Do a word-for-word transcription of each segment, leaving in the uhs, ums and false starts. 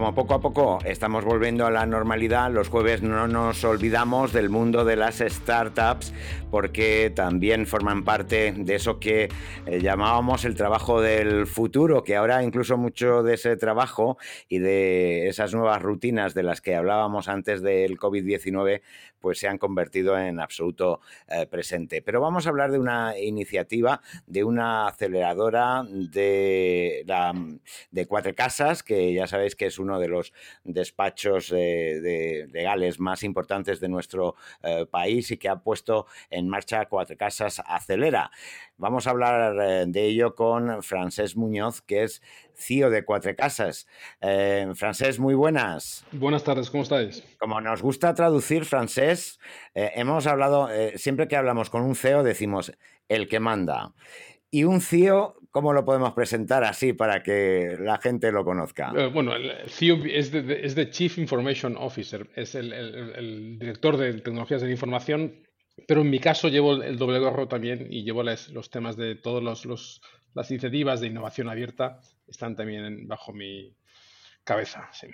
como poco a poco estamos volviendo a la normalidad, los jueves no nos olvidamos del mundo de las startups porque también forman parte de eso que eh, llamábamos el trabajo del futuro, que ahora incluso mucho de ese trabajo y de esas nuevas rutinas de las que hablábamos antes del covid diecinueve pues se han convertido en absoluto eh, presente. Pero vamos a hablar de una iniciativa, de una aceleradora de, la, de Cuatro Casas, que ya sabéis que es uno de los despachos de, de legales más importantes de nuestro eh, país y que ha puesto en marcha Cuatro Casas Acelera. Vamos a hablar eh, de ello con Francesc Muñoz, que es C E O de Cuatro Casas. Eh, Francesc, muy buenas. Buenas tardes, ¿cómo estáis? Como nos gusta traducir, Francesc, eh, hemos hablado, eh, siempre que hablamos con un C E O decimos el que manda. Y un C E O, ¿cómo lo podemos presentar así para que la gente lo conozca? Eh, bueno, el C E O es de, de- es de Chief Information Officer, es el, el- el director de tecnologías de la información, pero en mi caso llevo el, el doble gorro también y llevo las- los temas de todas los, los- las iniciativas de innovación abierta, están también en- bajo mi cabeza, sí,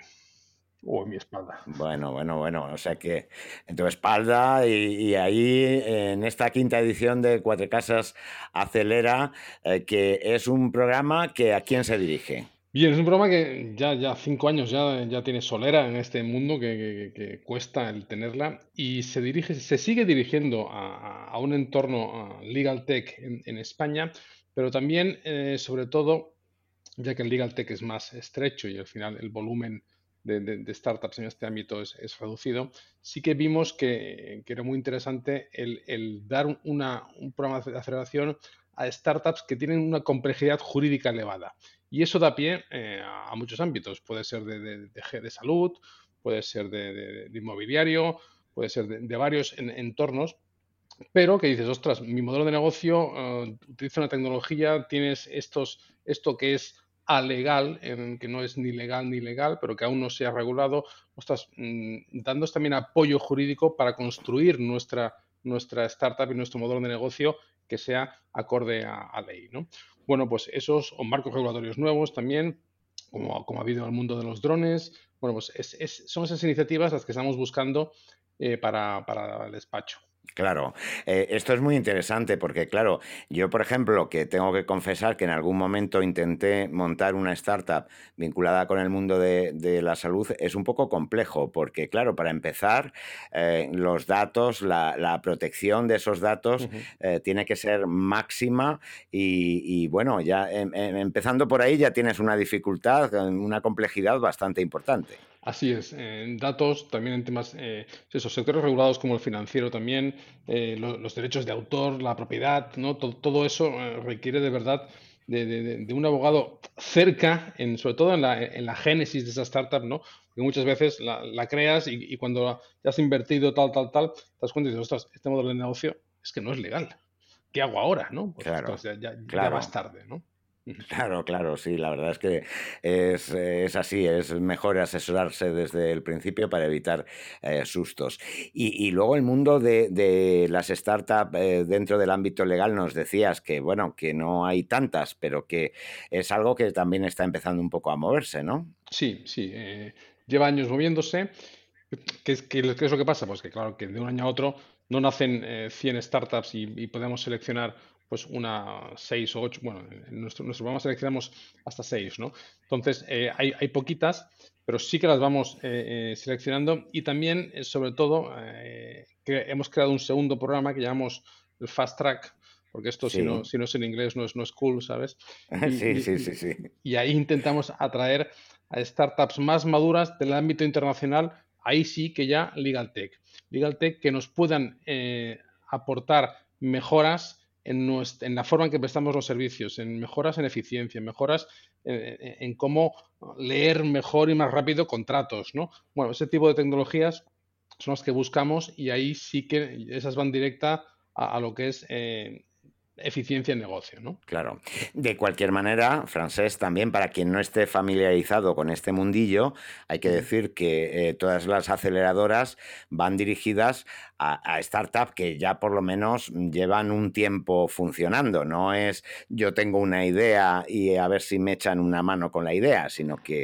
o en mi espalda. Bueno, bueno, bueno, o sea que en tu espalda y, y ahí en esta quinta edición de Cuatro Casas Acelera, eh, que es un programa que ¿a quién se dirige? Bien, es un programa que ya, ya cinco años ya, ya tiene solera en este mundo que, que- que cuesta el tenerla y se dirige, se sigue dirigiendo a, a- a un entorno a legal tech en, en España, pero también, eh, sobre todo, ya que el legal tech es más estrecho y al final el volumen de, de- de startups en este ámbito es, es reducido, sí que vimos que, que era muy interesante el, el dar una- un programa de aceleración a startups que tienen una complejidad jurídica elevada. Y eso da pie eh, a, a muchos ámbitos. Puede ser de, de- de ge- de salud, puede ser de, de- de inmobiliario, puede ser de, de varios en- entornos, pero que dices, ostras, mi modelo de negocio eh, utiliza una tecnología, tienes estos, esto que es alegal, en que no es ni legal ni legal, pero que aún no se ha regulado, ostras, mm, dándonos también apoyo jurídico para construir nuestra, nuestra startup y nuestro modelo de negocio que sea acorde a, a ley, ¿no? Bueno, pues esos o marcos regulatorios nuevos también, como, como ha habido en el mundo de los drones, bueno, pues es- es- son esas iniciativas las que estamos buscando eh, para, para el despacho. Claro, eh, esto es muy interesante porque, claro, yo, por ejemplo, que tengo que confesar que en algún momento intenté montar una startup vinculada con el mundo de, de la salud, es un poco complejo porque, claro, para empezar, eh, los datos, la, la protección de esos datos Ujú. eh, tiene que ser máxima y, y, bueno, ya em, em, empezando por ahí ya tienes una dificultad, una complejidad bastante importante. Así es, en datos, también en temas, eh, esos sectores regulados como el financiero también, eh, lo- los derechos de autor, la propiedad, ¿no? Todo, todo eso eh, requiere de verdad de, de- de- de un abogado cerca, en, sobre todo en la, en la génesis de esa startup, ¿no? Porque muchas veces la, la creas y, y cuando ya has invertido tal, tal, tal, te das cuenta y dices, ostras, este modelo de negocio es que no es legal. ¿Qué hago ahora, no? Pues ostras, Claro, ya, ya, ya vas claro. tarde, ¿no? Ujú. Claro, claro, sí, la verdad es que es, es así, es mejor asesorarse desde el principio para evitar eh, sustos. Y, y luego el mundo de, de las startups eh, dentro del ámbito legal nos decías que, bueno, que no hay tantas, pero que es algo que también está empezando un poco a moverse, ¿no? Sí, sí, eh, lleva años moviéndose. ¿Qué es, qué- qué es lo que pasa? Pues que claro, que de un año a otro no nacen eh, cien startups y, y podemos seleccionar pues una seis o ocho, bueno, en nuestro, nuestro programa seleccionamos hasta seis, ¿no? Entonces, eh, hay, hay poquitas, pero sí que las vamos eh, eh, seleccionando y también, eh, sobre todo, eh, que hemos creado un segundo programa que llamamos el Fast Track, porque esto si no, Sí, si no es en inglés no es, no es cool, ¿sabes? Y, sí, y- sí, sí, y- sí. y ahí intentamos atraer a startups más maduras del ámbito internacional, ahí sí que ya Legal Tech. Legal Tech que nos puedan eh, aportar mejoras en, nuestra, en, la forma en que prestamos los servicios, en mejoras en eficiencia, en mejoras en, en, en cómo leer mejor y más rápido contratos, ¿no? Bueno, ese tipo de tecnologías son las que buscamos y ahí sí que esas van directa a, a lo que es eh, eficiencia en negocio, ¿no? Claro. De cualquier manera, Francés, también para quien no esté familiarizado con este mundillo, hay que Uh -huh. decir que eh, todas las aceleradoras van dirigidas a, a startups que ya por lo menos llevan un tiempo funcionando. No es yo tengo una idea y a ver si me echan una mano con la idea, sino que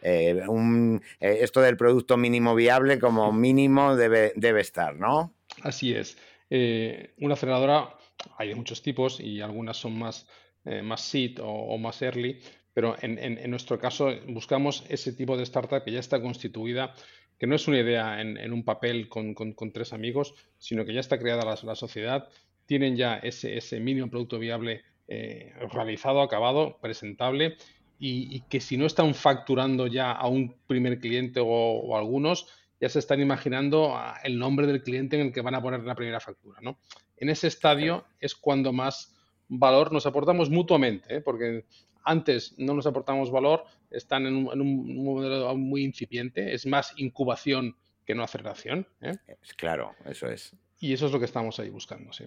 eh, un, eh, esto del producto mínimo viable como mínimo debe, debe estar, ¿no? Así es. Eh, una aceleradora hay de muchos tipos y algunas son más, eh, más seed o, o más early, pero en, en- en nuestro caso buscamos ese tipo de startup que ya está constituida, que no es una idea en, en un papel con, con- con tres amigos, sino que ya está creada la, la sociedad, tienen ya ese, ese mínimo producto viable eh, realizado, acabado, presentable, y, y que si no están facturando ya a un primer cliente o o algunos, ya se están imaginando ah, el nombre del cliente en el que van a poner la primera factura, ¿no? En ese Claro. estadio es cuando más valor nos aportamos mutuamente, ¿eh? Porque antes no nos aportamos valor, están en un, en un modelo muy incipiente, es más incubación que no aceleración, ¿eh? Es claro, eso es. Y eso es lo que estamos ahí buscando, sí.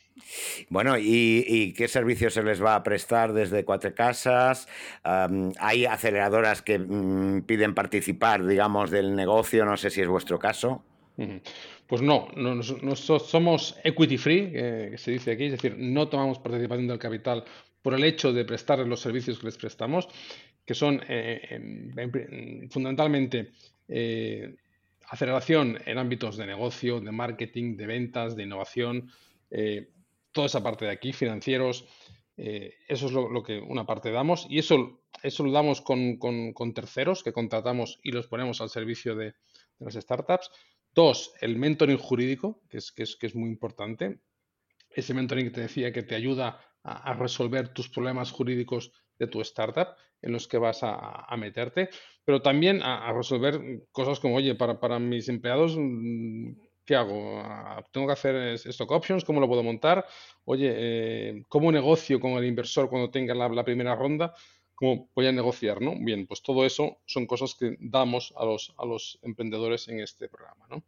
Bueno, ¿y, y qué servicios se les va a prestar desde Cuatro Casas? Am, hay aceleradoras que mm, piden participar, digamos, del negocio, no sé si es vuestro caso. Ujú. Pues no, no, nos- nosotros somos equity free, eh, que se dice aquí, es decir, no tomamos participación del capital por el hecho de prestarles los servicios que les prestamos, que son eh, en- en- fundamentalmente eh, aceleración en ámbitos de negocio, de marketing, de ventas, de innovación, eh, toda esa parte de aquí, financieros, eh, eso es lo, lo que una parte damos y eso, eso lo damos con, con- con terceros que contratamos y los ponemos al servicio de de las startups. Dos, el mentoring jurídico, que es, que es, que es muy importante. Ese mentoring que te decía que te ayuda a, a resolver tus problemas jurídicos de tu startup en los que vas a, a meterte, pero también a, a resolver cosas como, oye, para, para mis empleados, mm, ¿qué hago? Ah, ¿Tengo que hacer es- stock options? ¿Cómo lo puedo montar? Oye, eh, ¿cómo negocio con el inversor cuando tenga la, la primera ronda? ¿Cómo voy a negociar, no? Bien, pues todo eso son cosas que damos a los, a los emprendedores en este programa, ¿no?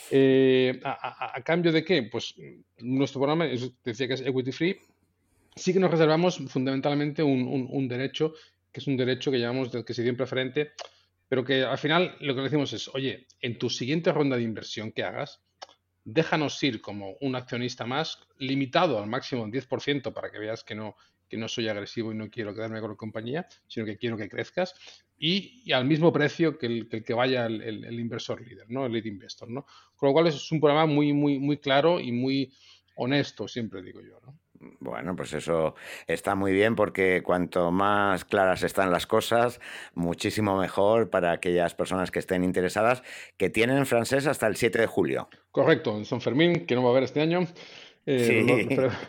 Eh, a, a- a cambio de qué? Pues mm, nuestro programa es- decía que es equity free. Sí que nos reservamos fundamentalmente un, un- un derecho, que es un derecho que llamamos de adquisición preferente, pero que al final lo que le decimos es, oye, en tu siguiente ronda de inversión que hagas, déjanos ir como un accionista más, limitado al máximo del diez por ciento para que veas que no, que no soy agresivo y no quiero quedarme con la compañía, sino que quiero que crezcas, y, y al mismo precio que el que, el que vaya el, el- el inversor líder, ¿no? El lead investor, ¿no? Con lo cual es un programa muy, muy, muy claro y muy honesto, siempre digo yo, ¿no? Bueno, pues eso está muy bien porque cuanto más claras están las cosas, muchísimo mejor para aquellas personas que estén interesadas, que tienen francés hasta el siete de julio. Correcto, en San Fermín, que no va a haber este año, eh, lo- lo- Sí,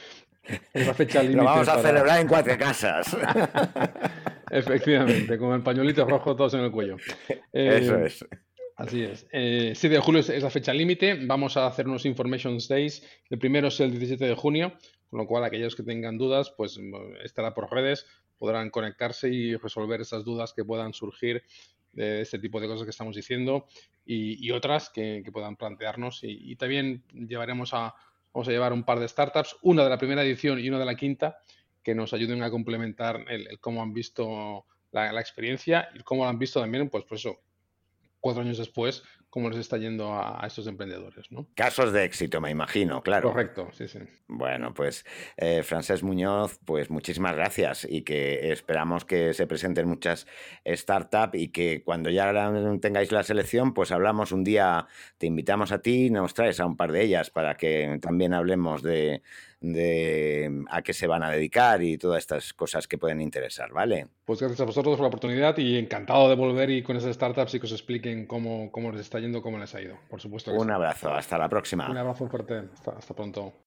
es la fecha lo límite vamos a para... celebrar en Cuatro Casas. Efectivamente, con el pañuelito rojo todos en el cuello. Eso Eh, es. Así es. Eh, siete de julio es, es la fecha límite. Vamos a hacer unos Information Days. El primero es el diecisiete de junio, con lo cual aquellos que tengan dudas, pues mm, estará por redes, podrán conectarse y resolver esas dudas que puedan surgir de este tipo de cosas que estamos diciendo y, y otras que, que puedan plantearnos. Y, y también llevaremos a, vamos a llevar un par de startups, una de la primera edición y una de la quinta, que nos ayuden a complementar el, el cómo han visto la, la experiencia y cómo lo han visto también, pues, pues eso, cuatro años después, cómo les está yendo a, a estos emprendedores, ¿no? Casos de éxito, me imagino, claro. Correcto, sí, sí. Bueno, pues eh, Francesc Muñoz, pues muchísimas gracias y que esperamos que se presenten muchas startups y que cuando ya la- tengáis la selección, pues hablamos un día, te invitamos a ti y nos traes a un par de ellas para que también hablemos de, de a qué se van a dedicar y todas estas cosas que pueden interesar, ¿vale? Pues gracias a vosotros por la oportunidad y encantado de volver y con esas startups y que os expliquen cómo, cómo les está yendo, cómo les ha ido. Por supuesto que Un sí. abrazo, hasta la Un próxima. abrazo fuerte. Hasta, hasta pronto.